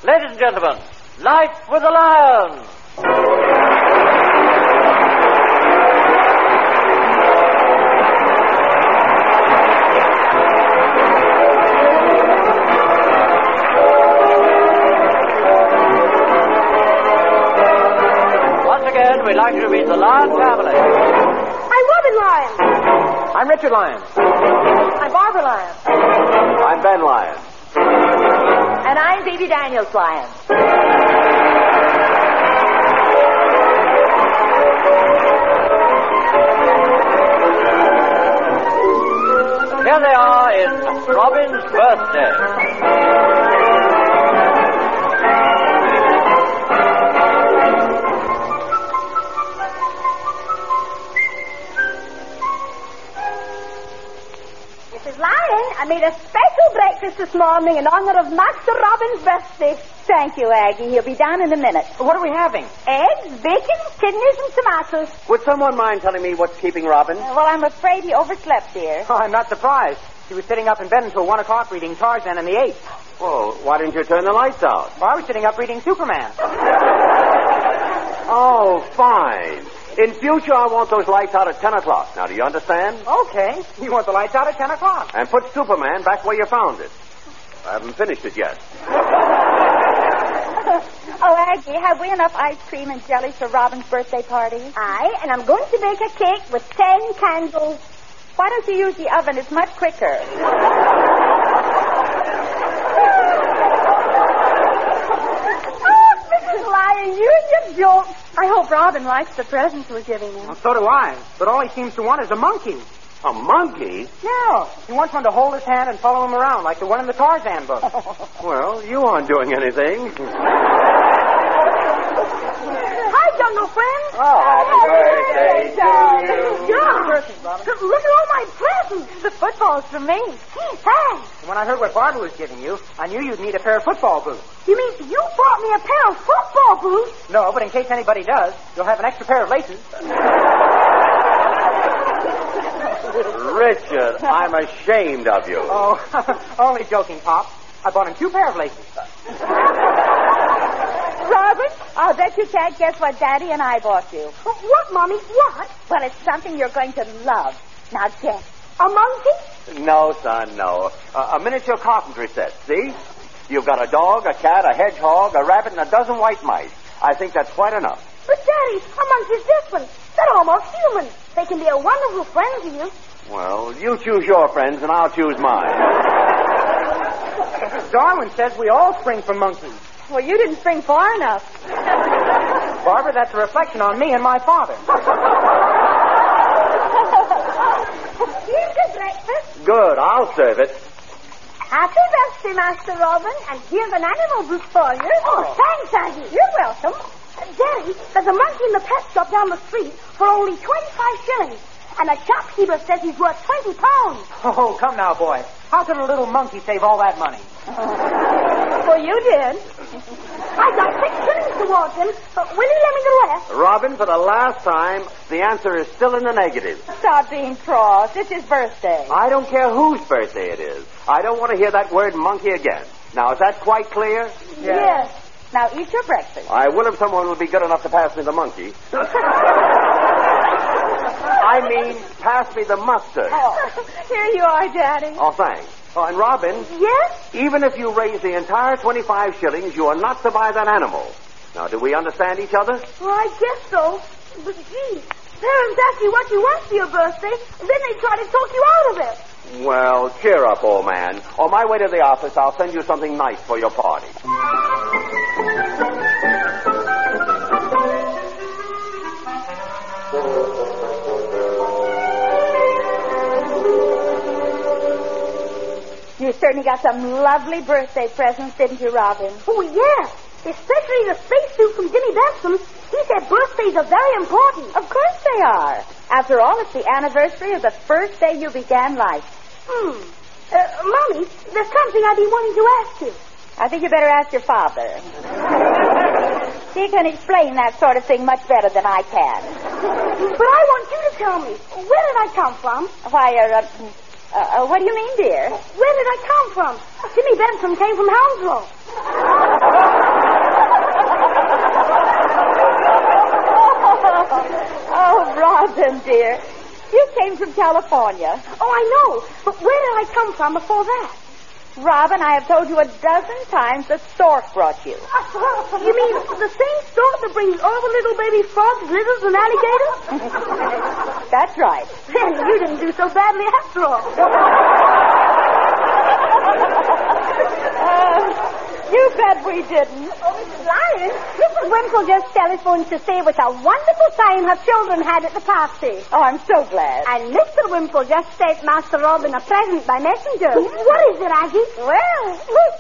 Ladies and gentlemen, Life with the Lion. Once again, we'd like you to meet the Lion family. I'm Robin Lion. I'm Richard Lion. I'm Barbara Lion. I'm Ben Lion. And I'm Baby Daniels Lion. Here they are in Robin's birthday. Mrs. Lion, I made a special breakfast this morning in honor of Master Robin's birthday. Thank you, Aggie. He'll be down in a minute. What are we having? Eggs, bacon, kidneys, and tomatoes. Would someone mind telling me what's keeping Robin? Well, I'm afraid he overslept, dear. Oh, I'm not surprised. He was sitting up in bed until 1 o'clock reading Tarzan and the Apes. Well, why didn't you turn the lights out? Well, I was sitting up reading Superman. Oh, fine. In future, I want those lights out at 10 o'clock. Now, do you understand? Okay. You want the lights out at 10 o'clock. And put Superman back where you found it. I haven't finished it yet. Oh, Aggie, have we enough ice cream and jelly for Robin's birthday party? Aye, and I'm going to bake a cake with 10 candles. Why don't you use the oven? It's much quicker. Oh, Mrs. Lion, you and your jokes. I hope Robin likes the presents we're giving him. Well, so do I. But all he seems to want is a monkey. A monkey? No. He wants one to hold his hand and follow him around like the one in the Tarzan book. Well, you aren't doing anything. Hi, Jungle friends. Oh, happy birthday to you. Yeah. Look at all my presents. The football's for me. Thanks. When I heard what Barbara was giving you, I knew you'd need a pair of football boots. You mean you bought me a pair of football boots? No, but in case anybody does, you'll have an extra pair of laces. Richard, I'm ashamed of you. Oh, only joking, Pop. I bought him 2 pair of laces. Robert, I'll bet you can't guess what Daddy and I bought you. What, Mommy? What? Well, it's something you're going to love. Now guess. A monkey? No, son, no. A miniature carpentry set, see? You've got a dog, a cat, a hedgehog, a rabbit, and a dozen white mice. I think that's quite enough. But, Daddy, a monkey's different. They're almost human. They can be a wonderful friend to you. Well, you choose your friends, and I'll choose mine. Darwin says we all spring from monkeys. Well, you didn't spring far enough. Barbara, that's a reflection on me and my father. Here's the breakfast. Good, I'll serve it. Happy birthday, Master Robin. And here's an animal boot for you. Oh, thanks, Aggie. You're welcome. Daddy, there's a monkey in the pet shop down the street for only 25 shillings. And the shopkeeper says he's worth 20 pounds. Oh, come now, boy. How can a little monkey save all that money? Well, you did. I got 6 shillings towards him. Will you lend me the rest? Robin, for the last time, the answer is still in the negative. Stop being cross. It's his birthday. I don't care whose birthday it is. I don't want to hear that word monkey again. Now, is that quite clear? Yes. Now eat your breakfast. I will if someone will be good enough to pass me the monkey. I mean, pass me the mustard. Oh, here you are, Daddy. Oh, thanks. Oh, and Robin, Yes? even if you raise the entire 25 shillings, you are not to buy that animal. Now, do we understand each other? Well, I guess so. But, gee, parents ask you what you want for your birthday, and then they try to talk you out of it. Well, cheer up, old man. On my way to the office, I'll send you something nice for your party. You certainly got some lovely birthday presents, didn't you, Robin? Oh, yes. Especially the spacesuit from Jimmy Benson. He said birthdays are very important. Of course they are. After all, it's the anniversary of the first day you began life. Mommy, there's something I've been wanting to ask you. I think you better ask your father. He can explain that sort of thing much better than I can. But I want you to tell me. Where did I come from? Why, what do you mean, dear? Where did I come from? Jimmy Benson came from Hounslow. Robin, dear, you came from California. Oh, I know. But where did I come from before that? Robin, I have told you a dozen times that stork brought you. You mean the same stork that brings all the little baby frogs, lizards, and alligators? That's right. You didn't do so badly after all. You bet we didn't. Oh, Mrs. Lion, Mrs. Wimple just telephoned to say what a wonderful time her children had at the party. Oh, I'm so glad. And Mr. Wimple just sent Master Robin a present by messenger. What is it, Aggie? Well, look.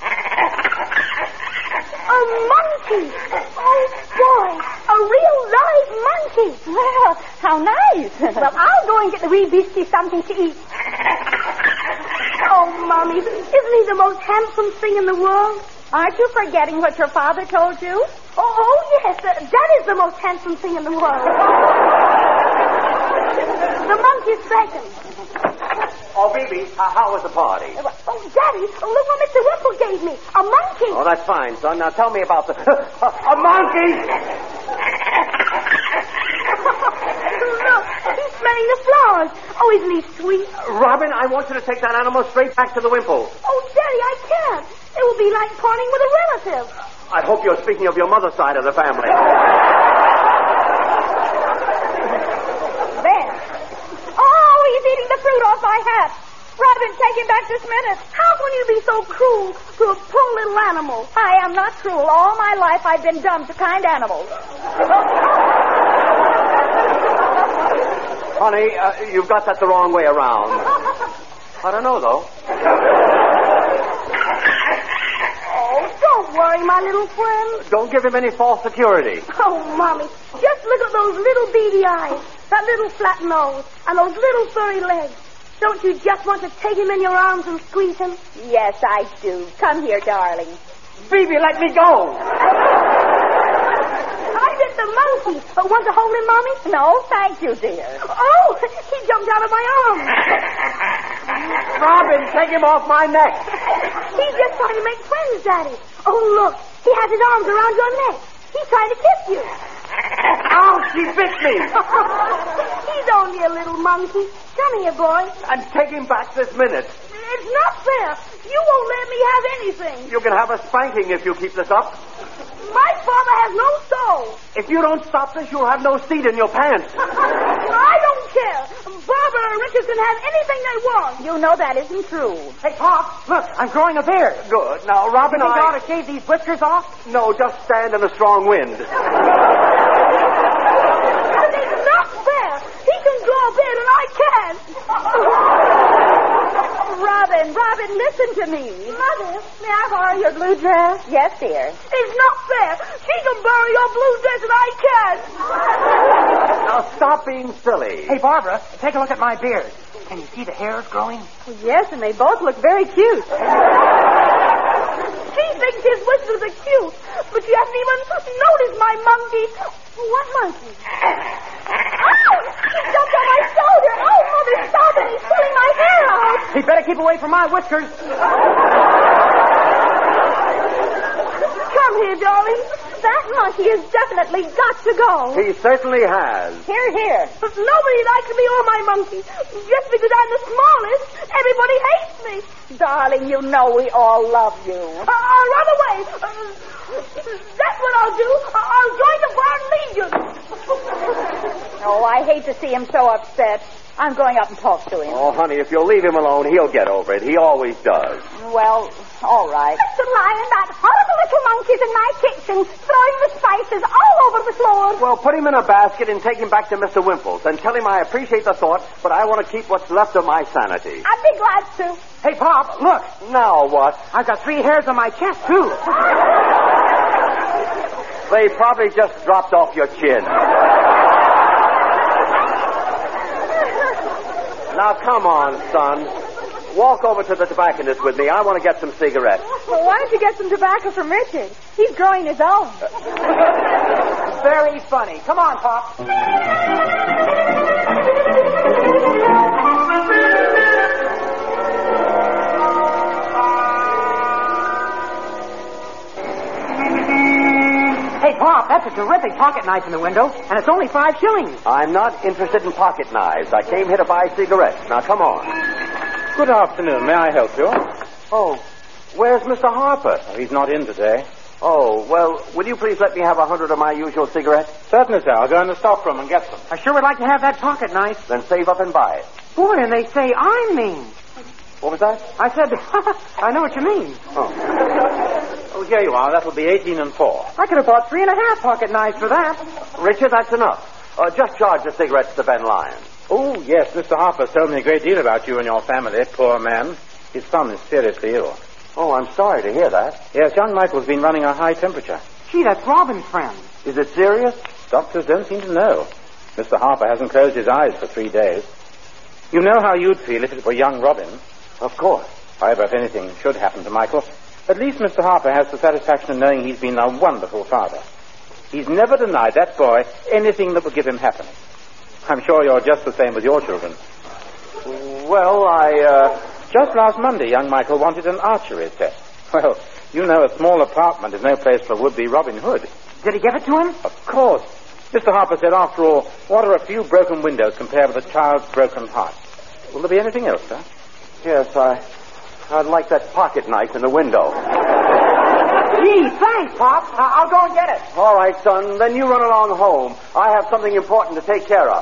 A monkey. Oh, boy. A real live monkey. Well, how nice. Well, I'll go and get the wee beastie something to eat. Oh, Mommy, isn't he the most handsome thing in the world? Aren't you forgetting what your father told you? Oh, yes, that is the most handsome thing in the world. The monkey's second. Oh, Bibi, how was the party? Oh, Daddy, look what Mr. Wimple gave me. A monkey. Oh, that's fine, son. Now tell me about the... a monkey! Look, he's smelling the flowers. Oh, isn't he sweet? Robin, I want you to take that animal straight back to the Wimples. Oh, Daddy, I can't. It will be like parting with a relative. I hope you're speaking of your mother's side of the family. There. Oh, he's eating the fruit off my hat. Robin, take him back this minute. How can you be so cruel to a poor little animal? I am not cruel. All my life I've been dumb to kind animals. Honey, you've got that the wrong way around. I don't know, though. Oh, don't worry, my little friend. Don't give him any false security. Oh, Mommy, just look at those little beady eyes, that little flat nose, and those little furry legs. Don't you just want to take him in your arms and squeeze him? Yes, I do. Come here, darling. Bibi, let me go! I did the monkey. Want to hold him, Mommy? No, thank you, dear. Oh, he jumped out of my arms. Robin, take him off my neck. He's just trying to make friends, Daddy. Oh, look, he has his arms around your neck. He's trying to kiss you. Ow, she bit me. He's only a little monkey. Come here, boy. And take him back this minute. It's not fair. You won't let me have anything. You can have a spanking if you keep this up. My father has no soul. If you don't stop this, you'll have no seat in your pants. I don't care. Barbara and Richard can have anything they want. You know that isn't true. Hey, Pop, look, I'm growing a beard. Good. Now, Robin, You think I ought to shave these whiskers off? No, just stand in a strong wind. But it's not fair. He can grow a beard and I can't. Robin, listen to me. Mother, may I borrow your blue dress? Yes, dear. It's not fair. She can borrow your blue dress and I can't. Now, stop being silly. Hey, Barbara, take a look at my beard. Can you see the hairs growing? Yes, and they both look very cute. She thinks his whiskers are cute, but she hasn't even noticed my monkey. What monkey? Oh! He jumped on my shoulder. Oh, Mother, stop it. He's pulling my hair out. He better keep away from my whiskers. Come here, darling. That monkey has definitely got to go. He certainly has. Here. But nobody likes me or my monkey. Just because I'm the smallest, everybody hates me. Darling, you know we all love you. I'll run away. That's what I'll do. I'll join the Barn Legion. Oh, I hate to see him so upset. I'm going up and talk to him. Oh, honey, if you'll leave him alone, he'll get over it. He always does. Well, all right. Mr. Lion, that horrible little monkey's in my kitchen, throwing the spices all over the floor. Well, put him in a basket and take him back to Mr. Wimples. And tell him I appreciate the thought, but I want to keep what's left of my sanity. I'd be glad to. Hey, Pop, look. Now what? I've got 3 hairs on my chest, too. They probably just dropped off your chin. Now, come on, son. Walk over to the tobacconist with me. I want to get some cigarettes. Well, why don't you get some tobacco from Richard? He's growing his own. Very funny. Come on, Pop. Hey, Pop, that's a terrific pocket knife in the window, and it's only 5 shillings. I'm not interested in pocket knives. I came here to buy cigarettes. Now, come on. Good afternoon. May I help you? Oh, where's Mr. Harper? Oh, he's not in today. Oh, well, will you please let me have 100 of my usual cigarettes? Certainly, sir. I'll go in the stockroom and get them. I sure would like to have that pocket knife. Then save up and buy it. Boy, and they say I'm mean. What was that? I said, I know what you mean. Oh, here you are. That'll be 18 and 4. I could have bought 3.5 pocket knives for that. Richard, that's enough. Just charge the cigarettes to Ben Lyons. Oh, yes. Mr. Harper's told me a great deal about you and your family. Poor man. His son is seriously ill. Oh, I'm sorry to hear that. Yes, young Michael's been running a high temperature. Gee, that's Robin's friend. Is it serious? Doctors don't seem to know. Mr. Harper hasn't closed his eyes for 3 days. You know how you'd feel if it were young Robin. Of course. However, if anything should happen to Michael, at least Mr. Harper has the satisfaction of knowing he's been a wonderful father. He's never denied that boy anything that would give him happiness. I'm sure you're just the same with your children. Well, Just last Monday, young Michael wanted an archery set. Well, you know a small apartment is no place for would-be Robin Hood. Did he give it to him? Of course. Mr. Harper said, after all, what are a few broken windows compared with a child's broken heart? Will there be anything else, sir? Yes, I'd like that pocket knife in the window. Gee, thanks, Pop. I'll go and get it. All right, son. Then you run along home. I have something important to take care of.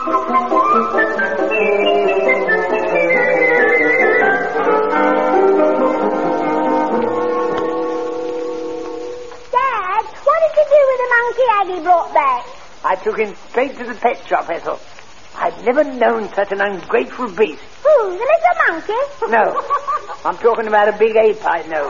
Dad, what did you do with the monkey Aggie brought back? I took him straight to the pet shop, Ethel. I've never known such an ungrateful beast. Who, the little monkey? No. I'm talking about a big ape I know.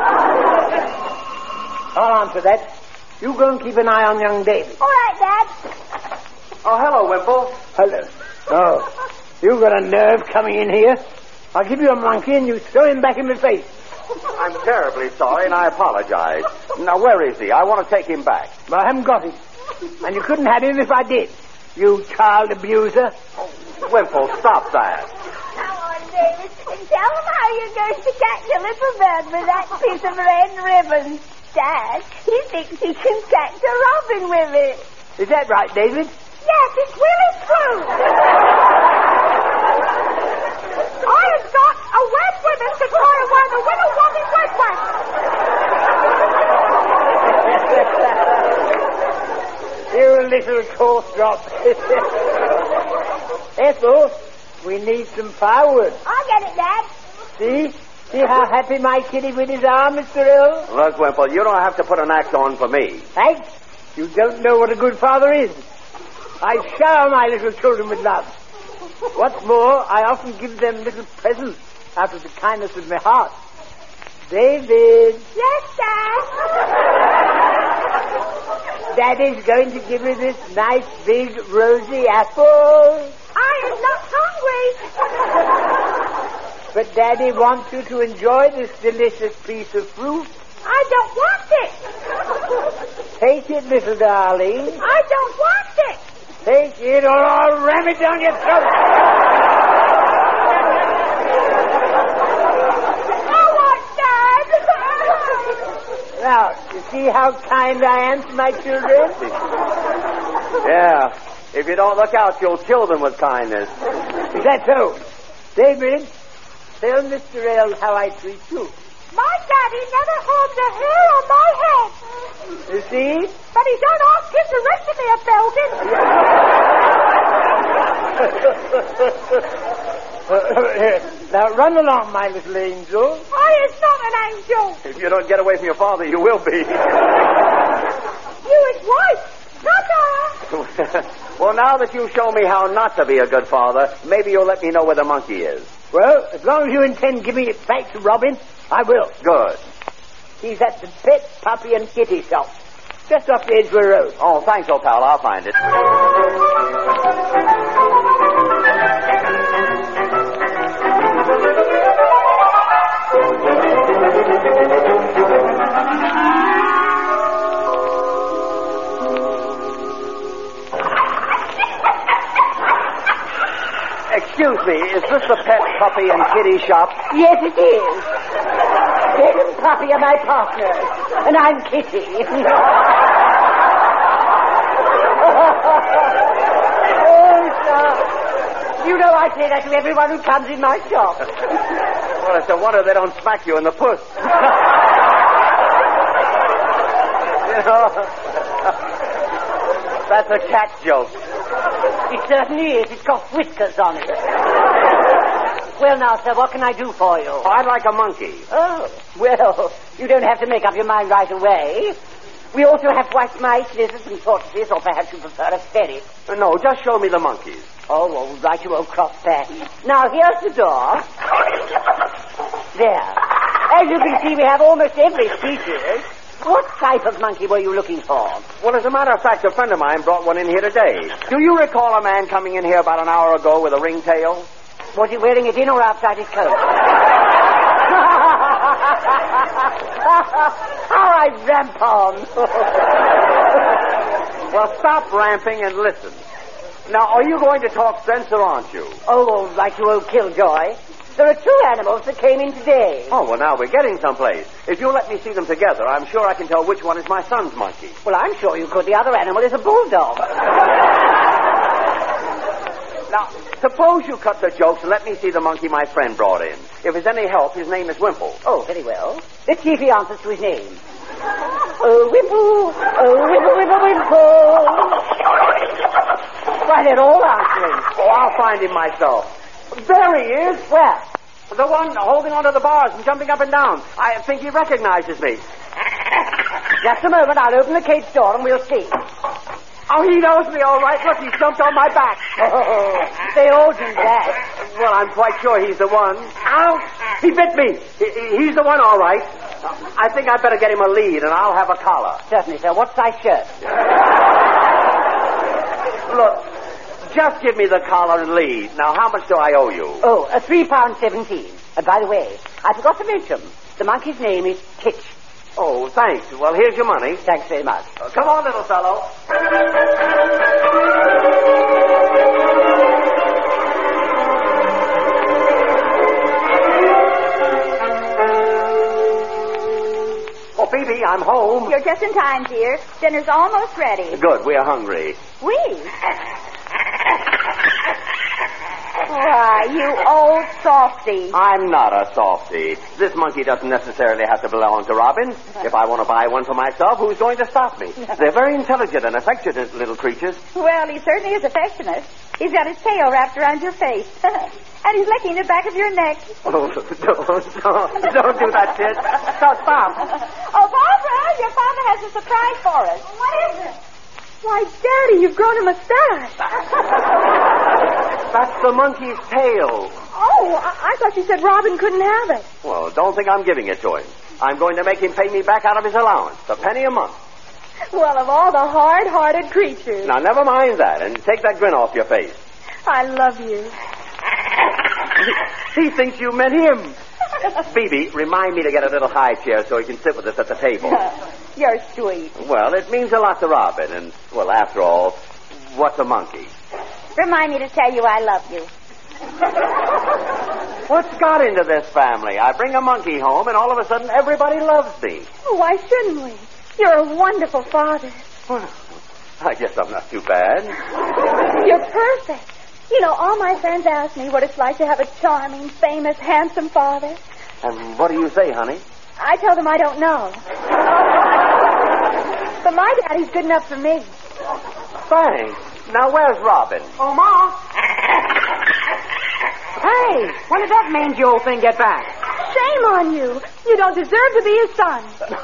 I'll answer that. You go and keep an eye on young David. All right, Dad. Oh, hello, Wimple. Hello. Oh, you got a nerve coming in here. I'll give you a monkey and you throw him back in my face. I'm terribly sorry, and I apologize. Now, where is he? I want to take him back. But I haven't got him. And you couldn't have him if I did. You child abuser. Wimple, stop that. Come on, David, and tell them how you're going to catch a little bird with that piece of red ribbon. Dad, he thinks he can catch a robin with it. Is that right, David? Yes, it's really true. I have got a red ribbon to tie where the window robin went. You little coarse drop. Ethel, we need some firewood. I'll get it, Dad. See how happy my kitty with his arm, Mr. Earl? Look, Wimple, you don't have to put an act on for me. Thanks. You don't know what a good father is. I shower my little children with love. What's more, I often give them little presents out of the kindness of my heart. David. Yes, Dad. Daddy's going to give you this nice big rosy apple. I am not hungry. But Daddy wants you to enjoy this delicious piece of fruit. I don't want it. Take it, little darling. I don't want it. Take it or I'll ram it down your throat. Now, you see how kind I am to my children? Yeah. If you don't look out, you'll kill them with kindness. Is that so? David, tell Mr. L how I treat you. My daddy never harms a hair on my head. You see? But he don't ask him the rest of me about it. Now, run along, my little angel. I is not an angel. If you don't get away from your father, you will be. You is right. Ta-ta. Well, now that you've shown me how not to be a good father, maybe you'll let me know where the monkey is. Well, as long as you intend giving it back to Robin, I will. Good. He's at the pet, puppy, and kitty shop, just off the Edgware Road. Oh, thanks, old pal. I'll find it. Excuse me, is this the pet, puppy, and kitty shop? Yes, it is. Pet and Puppy are my partners, and I'm Kitty. You know I say that to everyone who comes in my shop. Well, it's a wonder they don't smack you in the puss. You know, that's a cat joke. It certainly is. It's got whiskers on it. Well, now, sir, what can I do for you? Oh, I'd like a monkey. Oh, well, you don't have to make up your mind right away. We also have white mice, lizards, and tortoises, or perhaps you prefer a ferret. No, just show me the monkeys. Oh, all right, you won't cross that. Now, here's the door. There. As you can see, we have almost every species. What type of monkey were you looking for? Well, as a matter of fact, a friend of mine brought one in here today. Do you recall a man coming in here about an hour ago with a ringtail? Was he wearing it in or outside his coat? How I ramp on. Well, stop ramping and listen. Now, are you going to talk sense or aren't you? Oh, all right, you old killjoy. There are two animals that came in today. Oh, well, now we're getting someplace. If you let me see them together, I'm sure I can tell which one is my son's monkey. Well, I'm sure you could. The other animal is a bulldog. Now, suppose you cut the jokes and let me see the monkey my friend brought in. If it's any help, his name is Wimple. Oh, very well. Let's see if he answers to his name. Oh, Wimple. Oh, Wimple, Wimple, Wimple. Why, they're all answering. Oh, I'll find him myself. There he is. Where? The one holding onto the bars and jumping up and down. I think he recognizes me. Just a moment. I'll open the cage door and we'll see. Oh, he knows me all right. Look, he's jumped on my back. Oh, they all do that. Well, I'm quite sure he's the one. Ow! He bit me. He's the one, all right. I think I'd better get him a lead, and I'll have a collar. Certainly, sir. What size shirt? Look, just give me the collar and lead. Now, how much do I owe you? Oh, £3.17. And by the way, I forgot to mention, the monkey's name is Titch. Oh, thanks. Well, here's your money. Thanks very much. Come on, little fellow. Oh, Phoebe, I'm home. You're just in time, dear. Dinner's almost ready. Good, we are hungry. We? Why, you old softy. I'm not a softy. This monkey doesn't necessarily have to belong to Robin. If I want to buy one for myself, who's going to stop me? They're very intelligent and affectionate little creatures. Well, he certainly is affectionate. He's got his tail wrapped around your face. And he's licking the back of your neck. Oh, don't do that, Sid. Stop. Oh, Barbara, your father has a surprise for us. What is it? Why, Daddy, you've grown a mustache. That's the monkey's tail. Oh, I thought you said Robin couldn't have it. Well, don't think I'm giving it to him. I'm going to make him pay me back out of his allowance, a penny a month. Well, of all the hard-hearted creatures. Now, never mind that, and take that grin off your face. I love you. He thinks you meant him. Phoebe, remind me to get a little high chair so he can sit with us at the table. You're sweet. Well, it means a lot to Robin, and, well, after all, what's a monkey? Remind me to tell you I love you. What's got into this family? I bring a monkey home, and all of a sudden everybody loves me. Oh, why shouldn't we? You're a wonderful father. Well, I guess I'm not too bad. You're perfect. You know, all my friends ask me what it's like to have a charming, famous, handsome father. And what do you say, honey? I tell them I don't know. But my daddy's good enough for me. Thanks. Now, where's Robin? Oh, Ma. Hey, when did that mangy old thing get back? Shame on you. You don't deserve to be his son.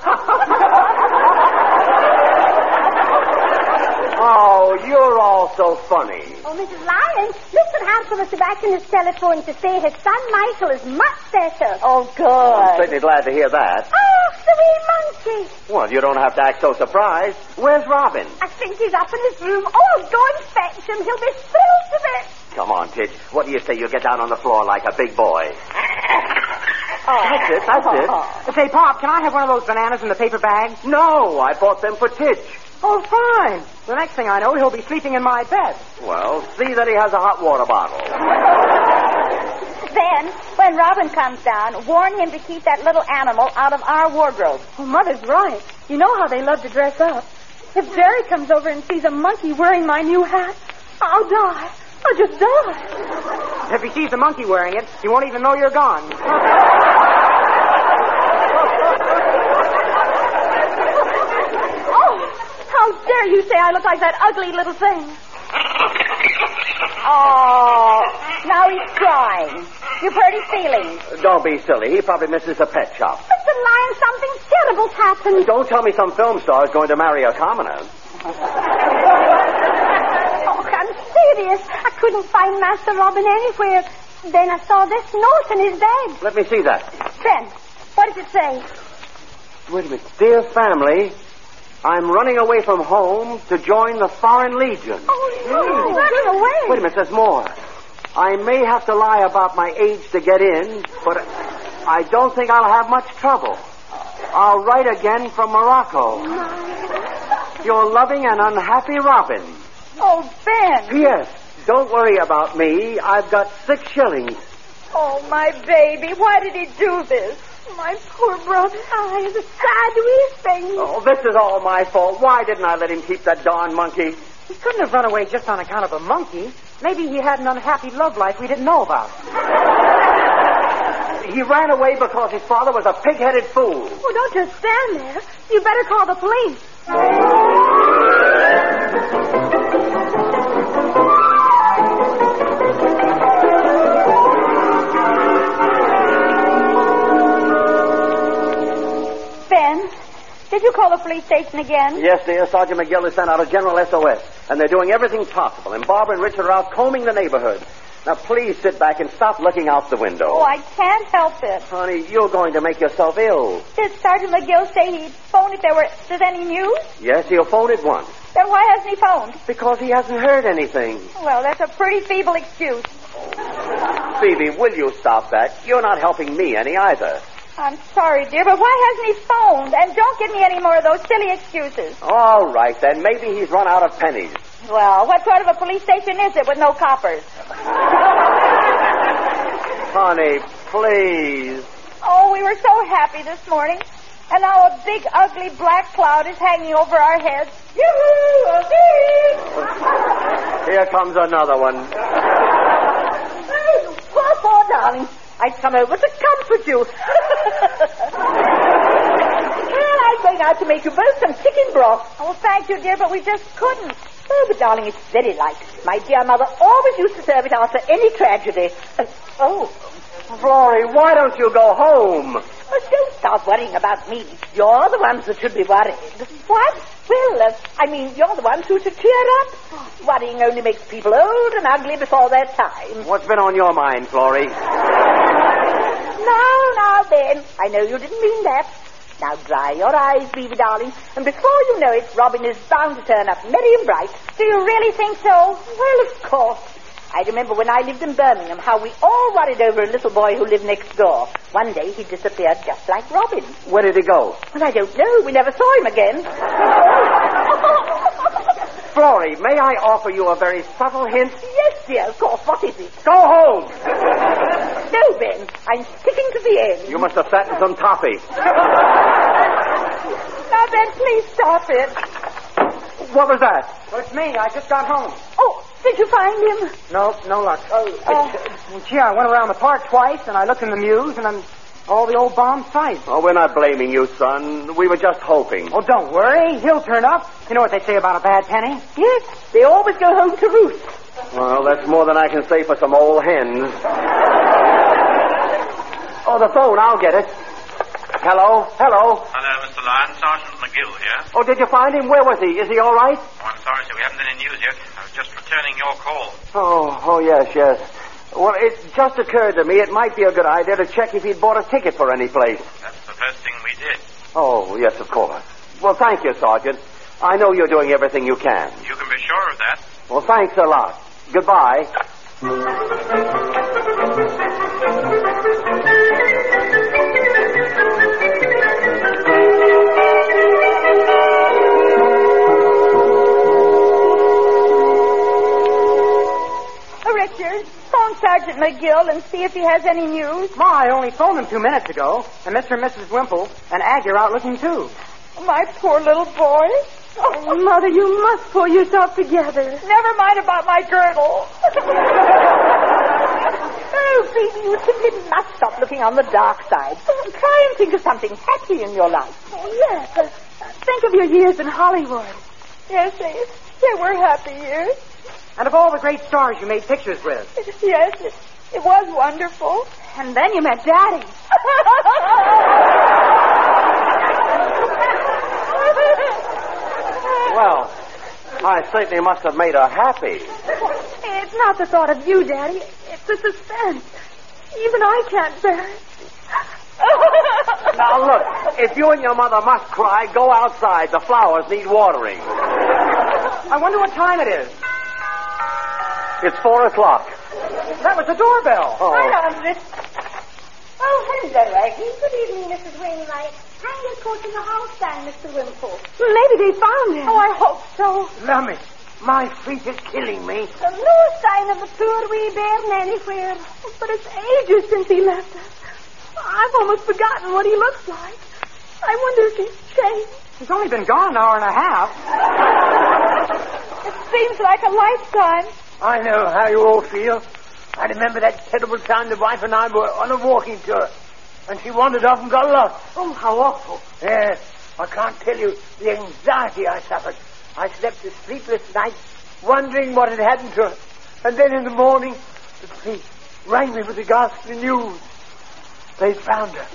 Oh, you're all so funny. Oh, Mrs. Lyons, Mr. Hanson was back in his telephone to say his son Michael is much better. Oh, good. I'm certainly glad to hear that. Oh, the wee monkey. Well, you don't have to act so surprised. Where's Robin? I think he's up in his room. Oh, go and fetch him. He'll be thrilled to bits. Come on, Titch. What do you say you get down on the floor like a big boy? That's it. Say, Pop, can I have one of those bananas in the paper bag? No, I bought them for Titch. Oh, fine. The next thing I know, he'll be sleeping in my bed. Well, see that he has a hot water bottle. Then, when Robin comes down, warn him to keep that little animal out of our wardrobe. Oh, Mother's right. You know how they love to dress up. If Jerry comes over and sees a monkey wearing my new hat, I'll die. I'll just die. If he sees the monkey wearing it, he won't even know you're gone. Oh, how dare you say I look like that ugly little thing? Oh, now he's crying. You've hurt his feelings. Don't be silly. He probably misses the pet shop. Mr. Lion, something terrible's happened. Don't tell me some film star is going to marry a commoner. Oh, I'm serious. I couldn't find Master Robin anywhere. Then I saw this note in his bag. Let me see that. Ben, what does it say? Wait a minute. Dear family, I'm running away from home to join the Foreign Legion. Oh, no. Running away. Wait a minute, there's more. I may have to lie about my age to get in, but I don't think I'll have much trouble. I'll write again from Morocco. Your loving and unhappy Robin. Oh, Ben. P.S. Don't worry about me. I've got 6 shillings. Oh, my baby. Why did he do this? My poor brother. Oh, he's a sad weeping. Oh, this is all my fault. Why didn't I let him keep that darn monkey? He couldn't have run away just on account of a monkey. Maybe he had an unhappy love life we didn't know about. He ran away because his father was a pig-headed fool. Oh, don't just stand there. You better call the police. Ben, did you call the police station again? Yes, dear. Sergeant McGill has sent out a general SOS, and they're doing everything possible. And Barbara and Richard are out combing the neighborhood. Now, please sit back and stop looking out the window. Oh, I can't help it. Honey, you're going to make yourself ill. Did Sergeant McGill say he'd phone if there's any news? Yes, he'll phone at once. Then why hasn't he phoned? Because he hasn't heard anything. Well, that's a pretty feeble excuse. Phoebe, will you stop that? You're not helping me any either. I'm sorry, dear, but why hasn't he phoned? And don't give me any more of those silly excuses. All right, then. Maybe he's run out of pennies. Well, what sort of a police station is it with no coppers? Honey, please. Oh, we were so happy this morning. And now a big, ugly black cloud is hanging over our heads. Yoo-hoo! Here comes another one. Hey, poor darling. I've come over to comfort you. Well, I'm going out to make you both some chicken broth. Oh, thank you, dear, but we just couldn't. Oh, but darling, it's very like. My dear mother always used to serve it after any tragedy. Florrie, why don't you go home? Well, don't start worrying about me. You're the ones that should be worried. What? Well, you're the ones who should cheer up. Worrying only makes people old and ugly before their time. What's been on your mind, Florrie? Now, Ben, I know you didn't mean that. Now dry your eyes, Beaver darling, and before you know it, Robin is bound to turn up merry and bright. Do you really think so? Well, of course. I remember when I lived in Birmingham how we all worried over a little boy who lived next door. One day he disappeared just like Robin. Where did he go? Well, I don't know. We never saw him again. Florrie, may I offer you a very subtle hint? Yes, dear, of course. What is it? Go home! No, Ben. I'm sticking to the end. You must have sat in some toffee. Now, Ben, please stop it. What was that? Well, it's me. I just got home. Oh, did you find him? No luck. Gee, I went around the park twice, and I looked in the mews, and then all the old bomb sites. Oh, we're not blaming you, son. We were just hoping. Oh, don't worry. He'll turn up. You know what they say about a bad penny? Yes, they always go home to roost. Well, that's more than I can say for some old hens. Oh, the phone. I'll get it. Hello? Hello, Mr. Lyon. Sergeant McGill here. Oh, did you find him? Where was he? Is he all right? Oh, I'm sorry, sir. We haven't any news yet. I was just returning your call. Oh, yes. Well, it just occurred to me it might be a good idea to check if he'd bought a ticket for any place. That's the first thing we did. Oh, yes, of course. Well, thank you, Sergeant. I know you're doing everything you can. You can be sure of that. Well, thanks a lot. Goodbye. Richard, phone Sergeant McGill and see if he has any news. Ma, I only phoned him 2 minutes ago, and Mr. and Mrs. Wimple and Aggie are out looking too. My poor little boy. Oh, Mother, you must pull yourself together. Never mind about my girdle. Oh, baby, you simply must stop looking on the dark side. Try and think of something happy in your life. Oh, yes. Think of your years in Hollywood. Yes, they were happy years. And of all the great stars you made pictures with. Yes, it was wonderful. And then you met Daddy. Well, I certainly must have made her happy. It's not the thought of you, Daddy. It's the suspense. Even I can't bear it. Now, look, if you and your mother must cry, go outside. The flowers need watering. I wonder what time it is. It's 4 o'clock. That was the doorbell. Oh. Hi, Andres. Oh, hello, Aggie. Good evening, Mrs. Wainwright. Hang your coat in the house stand, Mr. Wimple. Maybe they found him. Oh, I hope so. Lummy, my feet is killing me. No sign of the poor wee bairn anywhere. But it's ages since he left us. I've almost forgotten what he looks like. I wonder if he's changed. He's only been gone an hour and a half. It seems like a lifetime. I know how you all feel. I remember that terrible time the wife and I were on a walking tour, and she wandered off and got lost. Oh, how awful. Yes, I can't tell you the anxiety I suffered. I slept a sleepless night, wondering what had happened to her. And then in the morning, the police rang me with the ghastly news. They found her.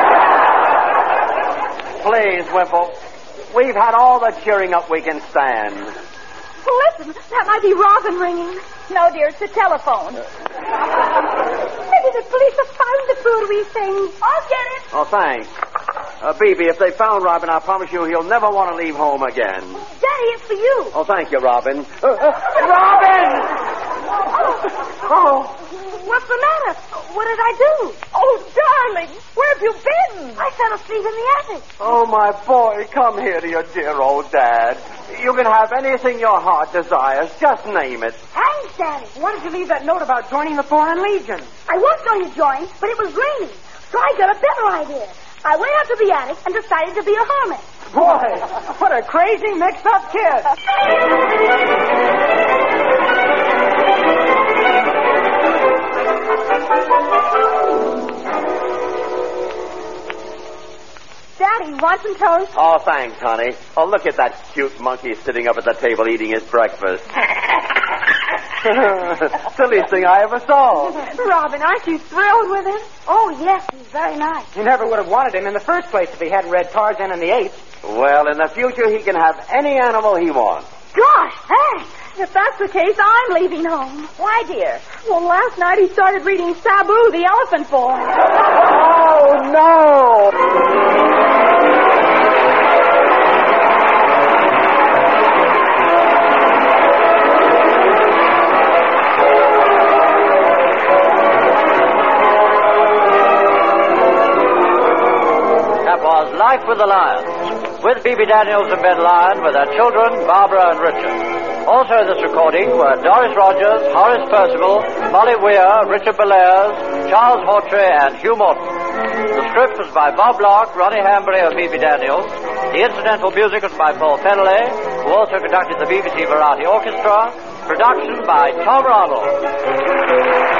Please, Wimple. We've had all the cheering up we can stand. Listen, that might be Robin ringing. No, dear, it's the telephone. Maybe the police have found the poor wee thing. I'll get it. Oh, thanks. Bebe, if they found Robin, I promise you he'll never want to leave home again. Daddy, it's for you. Oh, thank you, Robin. Robin! Oh, what's the matter? What did I do? Oh, darling, where have you been? I fell asleep in the attic. Oh, my boy, come here to your dear old dad. You can have anything your heart desires. Just name it. Thanks, Daddy. Why did you leave that note about joining the Foreign Legion? I was going to join, but it was raining. So I got a better idea. I went out to the attic and decided to be a hermit. Boy, what a crazy, mixed-up kid. Daddy, want some toast? Oh, thanks, honey. Oh, look at that cute monkey sitting up at the table eating his breakfast. Silliest thing I ever saw. Robin, aren't you thrilled with him? Oh, yes, he's very nice. You never would have wanted him in the first place if he hadn't read Tarzan and the Apes. Well, in the future, he can have any animal he wants. Gosh, thanks. If that's the case, I'm leaving home. Why, dear? Well, last night he started reading Sabu, the Elephant Boy. Oh, no! Life with the Lions, with Bebe Daniels and Ben Lyon, with their children, Barbara and Richard. Also in this recording were Doris Rogers, Horace Percival, Molly Weir, Richard Bellairs, Charles Hawtrey, and Hugh Morton. The script was by Bob Locke, Ronnie Hambury of Bebe Daniels. The incidental music was by Paul Fennelly, who also conducted the BBC Variety Orchestra. Production by Tom Ronald.